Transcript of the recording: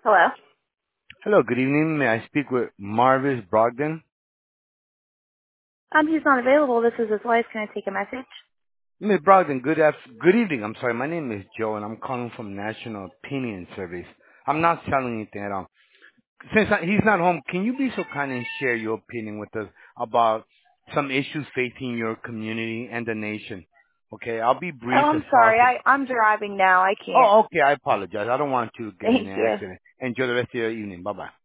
Hello. Hello, good evening. May I speak with Marvis Brogdon? He's not available. This is his wife. Can I take a message? Ms. Brogdon, good evening. I'm sorry, my name is Joe, and I'm calling from National Opinion Service. I'm not selling anything at all. Since he's not home, can you be so kind and share your opinion with us about some issues facing your community and the nation? Okay, I'll be Oh, brief as I'm sorry. possible. I'm driving now. I can't. Oh, okay, I apologize. I don't want you to get in Thank an you. accident. Enjoy the rest of your evening. Bye-bye.